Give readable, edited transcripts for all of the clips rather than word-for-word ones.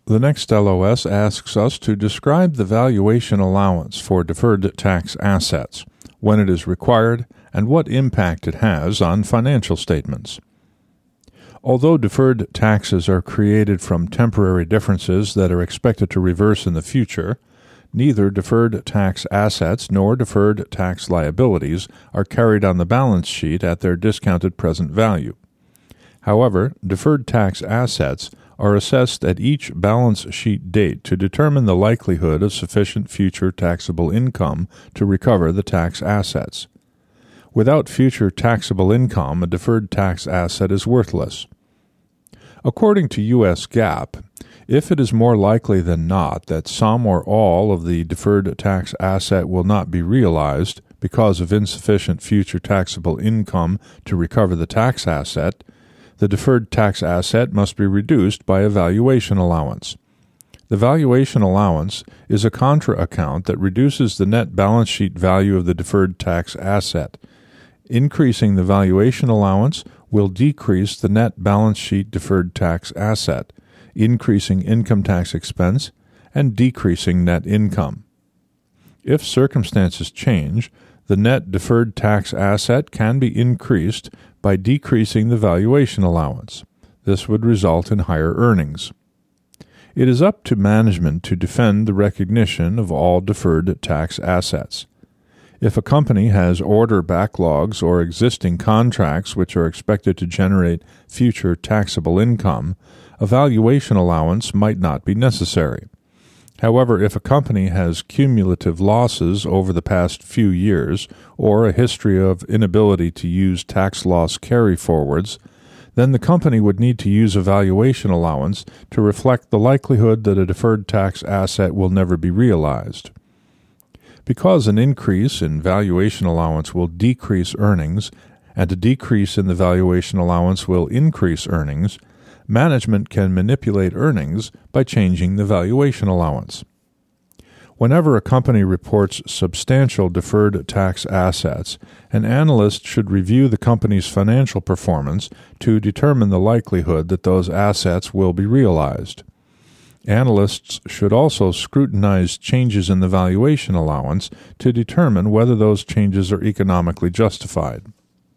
The next LOS asks us to describe the valuation allowance for deferred tax assets, when it is required, and what impact it has on financial statements. Although deferred taxes are created from temporary differences that are expected to reverse in the future, neither deferred tax assets nor deferred tax liabilities are carried on the balance sheet at their discounted present value. However, deferred tax assets are assessed at each balance sheet date to determine the likelihood of sufficient future taxable income to recover the tax assets. Without future taxable income, a deferred tax asset is worthless. According to U.S. GAAP, if it is more likely than not that some or all of the deferred tax asset will not be realized because of insufficient future taxable income to recover the tax asset, the deferred tax asset must be reduced by a valuation allowance. The valuation allowance is a contra account that reduces the net balance sheet value of the deferred tax asset. Increasing the valuation allowance will decrease the net balance sheet deferred tax asset, increasing income tax expense and decreasing net income. If circumstances change, the net deferred tax asset can be increased by decreasing the valuation allowance. This would result in higher earnings. It is up to management to defend the recognition of all deferred tax assets. If a company has order backlogs or existing contracts which are expected to generate future taxable income, a valuation allowance might not be necessary. However, if a company has cumulative losses over the past few years or a history of inability to use tax loss carry-forwards, then the company would need to use a valuation allowance to reflect the likelihood that a deferred tax asset will never be realized. Because an increase in valuation allowance will decrease earnings and a decrease in the valuation allowance will increase earnings, management can manipulate earnings by changing the valuation allowance. Whenever a company reports substantial deferred tax assets, an analyst should review the company's financial performance to determine the likelihood that those assets will be realized. Analysts should also scrutinize changes in the valuation allowance to determine whether those changes are economically justified.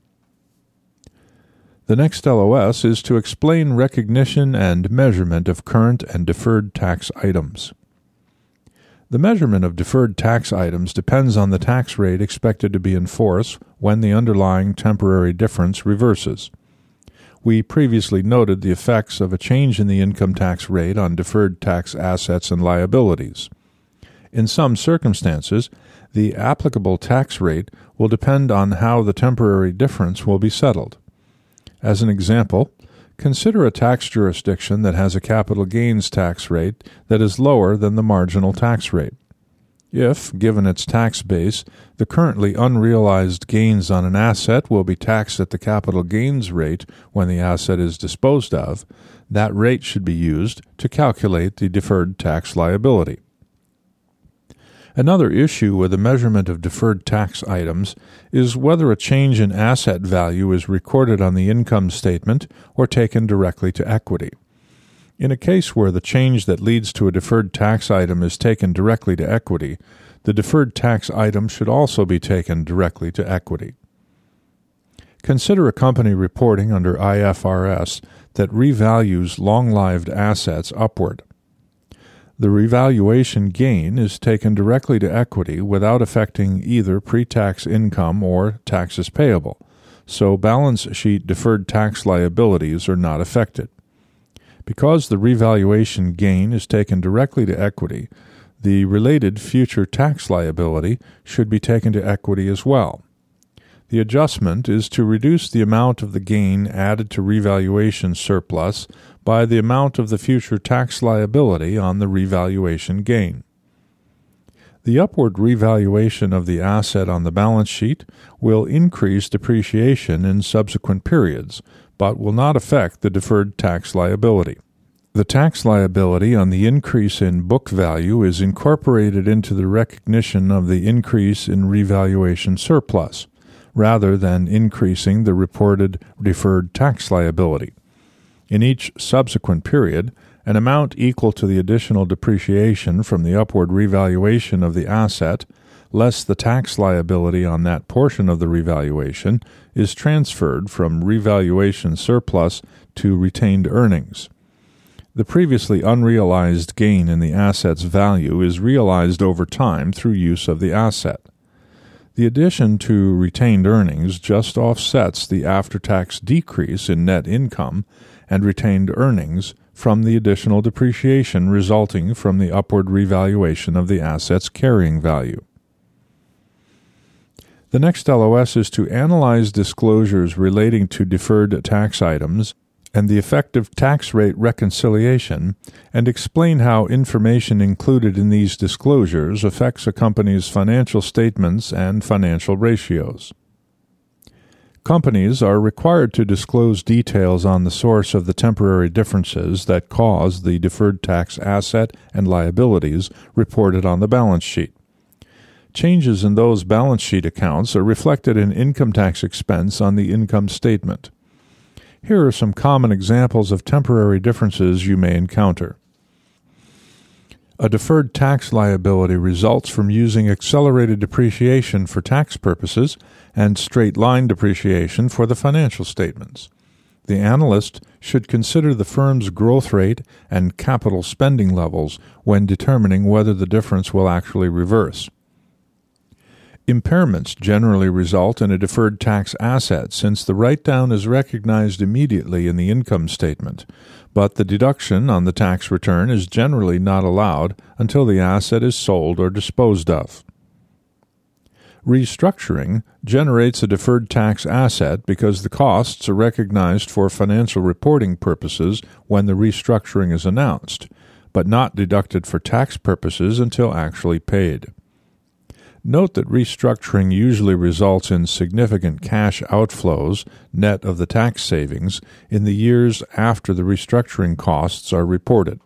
The next LOS is to explain recognition and measurement of current and deferred tax items. The measurement of deferred tax items depends on the tax rate expected to be in force when the underlying temporary difference reverses. We previously noted the effects of a change in the income tax rate on deferred tax assets and liabilities. In some circumstances, the applicable tax rate will depend on how the temporary difference will be settled. As an example, consider a tax jurisdiction that has a capital gains tax rate that is lower than the marginal tax rate. If, given its tax base, the currently unrealized gains on an asset will be taxed at the capital gains rate when the asset is disposed of, that rate should be used to calculate the deferred tax liability. Another issue with the measurement of deferred tax items is whether a change in asset value is recorded on the income statement or taken directly to equity. In a case where the change that leads to a deferred tax item is taken directly to equity, the deferred tax item should also be taken directly to equity. Consider a company reporting under IFRS that revalues long-lived assets upward. The revaluation gain is taken directly to equity without affecting either pre-tax income or taxes payable, so balance sheet deferred tax liabilities are not affected. Because the revaluation gain is taken directly to equity, the related future tax liability should be taken to equity as well. The adjustment is to reduce the amount of the gain added to revaluation surplus by the amount of the future tax liability on the revaluation gain. The upward revaluation of the asset on the balance sheet will increase depreciation in subsequent periods, but will not affect the deferred tax liability. The tax liability on the increase in book value is incorporated into the recognition of the increase in revaluation surplus, rather than increasing the reported deferred tax liability. In each subsequent period, an amount equal to the additional depreciation from the upward revaluation of the asset, less the tax liability on that portion of the revaluation, is transferred from revaluation surplus to retained earnings. The previously unrealized gain in the asset's value is realized over time through use of the asset. The addition to retained earnings just offsets the after-tax decrease in net income and retained earnings from the additional depreciation resulting from the upward revaluation of the asset's carrying value. The next LOS is to analyze disclosures relating to deferred tax items and the effective tax rate reconciliation, and explain how information included in these disclosures affects a company's financial statements and financial ratios. Companies are required to disclose details on the source of the temporary differences that cause the deferred tax asset and liabilities reported on the balance sheet. Changes in those balance sheet accounts are reflected in income tax expense on the income statement. Here are some common examples of temporary differences you may encounter. A deferred tax liability results from using accelerated depreciation for tax purposes and straight-line depreciation for the financial statements. The analyst should consider the firm's growth rate and capital spending levels when determining whether the difference will actually reverse. Impairments generally result in a deferred tax asset since the write-down is recognized immediately in the income statement, but the deduction on the tax return is generally not allowed until the asset is sold or disposed of. Restructuring generates a deferred tax asset because the costs are recognized for financial reporting purposes when the restructuring is announced, but not deducted for tax purposes until actually paid. Note that restructuring usually results in significant cash outflows, net of the tax savings, in the years after the restructuring costs are reported.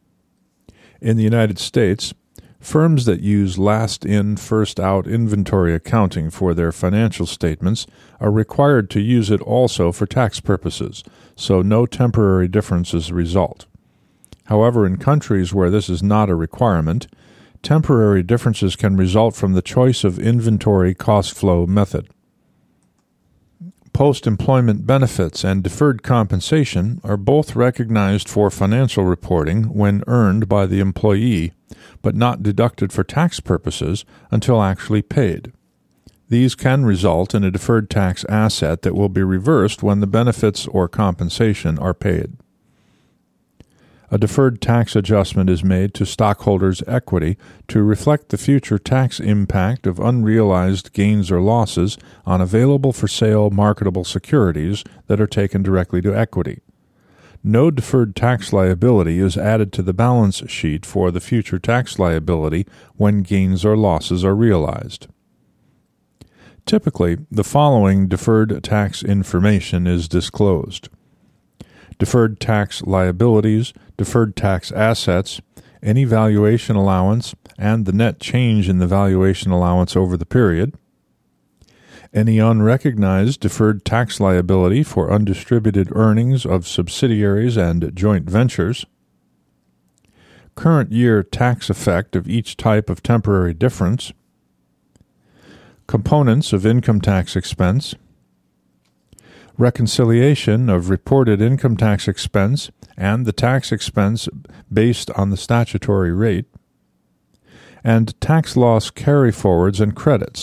In the United States, firms that use last-in, first-out inventory accounting for their financial statements are required to use it also for tax purposes, so no temporary differences result. However, in countries where this is not a requirement, temporary differences can result from the choice of inventory cost flow method. Post-employment benefits and deferred compensation are both recognized for financial reporting when earned by the employee, but not deducted for tax purposes until actually paid. These can result in a deferred tax asset that will be reversed when the benefits or compensation are paid. A deferred tax adjustment is made to stockholders' equity to reflect the future tax impact of unrealized gains or losses on available-for-sale marketable securities that are taken directly to equity. No deferred tax liability is added to the balance sheet for the future tax liability when gains or losses are realized. Typically, the following deferred tax information is disclosed: deferred tax liabilities, deferred tax assets, any valuation allowance, and the net change in the valuation allowance over the period, any unrecognized deferred tax liability for undistributed earnings of subsidiaries and joint ventures, current year tax effect of each type of temporary difference, components of income tax expense, reconciliation of reported income tax expense and the tax expense based on the statutory rate, and tax loss carryforwards and credits.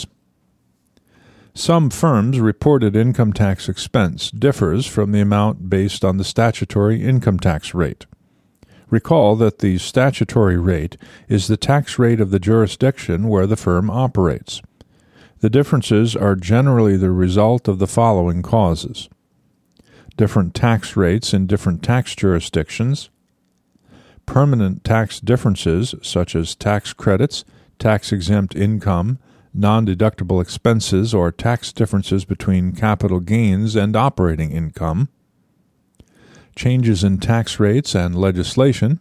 Some firms' reported income tax expense differs from the amount based on the statutory income tax rate. Recall that the statutory rate is the tax rate of the jurisdiction where the firm operates. The differences are generally the result of the following causes: different tax rates in different tax jurisdictions, permanent tax differences such as tax credits, tax-exempt income, non-deductible expenses, or tax differences between capital gains and operating income, changes in tax rates and legislation,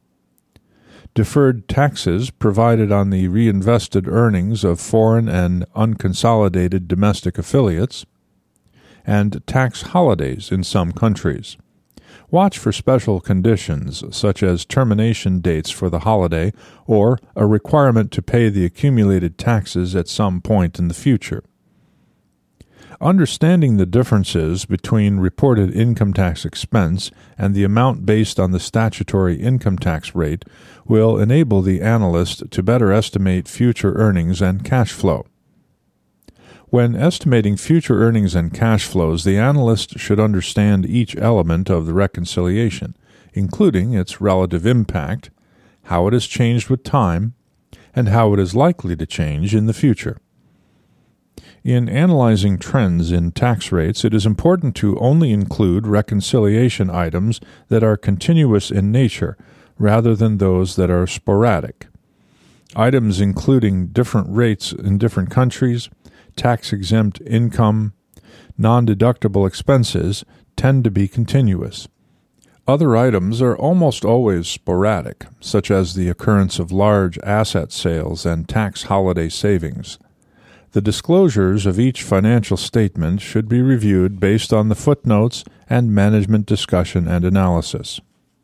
deferred taxes provided on the reinvested earnings of foreign and unconsolidated domestic affiliates, and tax holidays in some countries. Watch for special conditions, such as termination dates for the holiday or a requirement to pay the accumulated taxes at some point in the future. Understanding the differences between reported income tax expense and the amount based on the statutory income tax rate will enable the analyst to better estimate future earnings and cash flow. When estimating future earnings and cash flows, the analyst should understand each element of the reconciliation, including its relative impact, how it has changed with time, and how it is likely to change in the future. In analyzing trends in tax rates, it is important to only include reconciliation items that are continuous in nature rather than those that are sporadic. Items including different rates in different countries, tax-exempt income, non-deductible expenses tend to be continuous. Other items are almost always sporadic, such as the occurrence of large asset sales and tax holiday savings. The disclosures of each financial statement should be reviewed based on the footnotes and management discussion and analysis.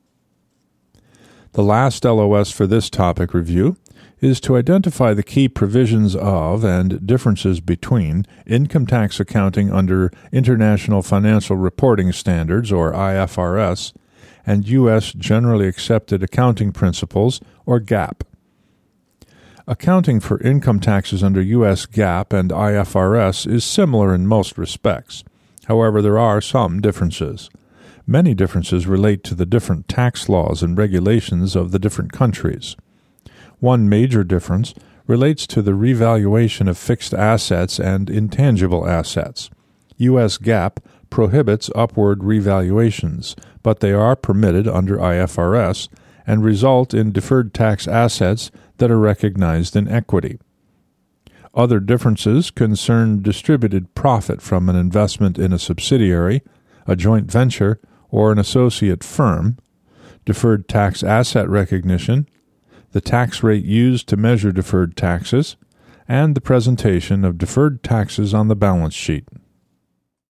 The last LOS for this topic review is to identify the key provisions of and differences between income tax accounting under International Financial Reporting Standards, or IFRS, and U.S. Generally Accepted Accounting Principles, or GAAP. Accounting for income taxes under U.S. GAAP and IFRS is similar in most respects. However, there are some differences. Many differences relate to the different tax laws and regulations of the different countries. One major difference relates to the revaluation of fixed assets and intangible assets. U.S. GAAP prohibits upward revaluations, but they are permitted under IFRS and result in deferred tax assets that are recognized in equity. Other differences concern distributed profit from an investment in a subsidiary, a joint venture, or an associate firm, deferred tax asset recognition, the tax rate used to measure deferred taxes, and the presentation of deferred taxes on the balance sheet.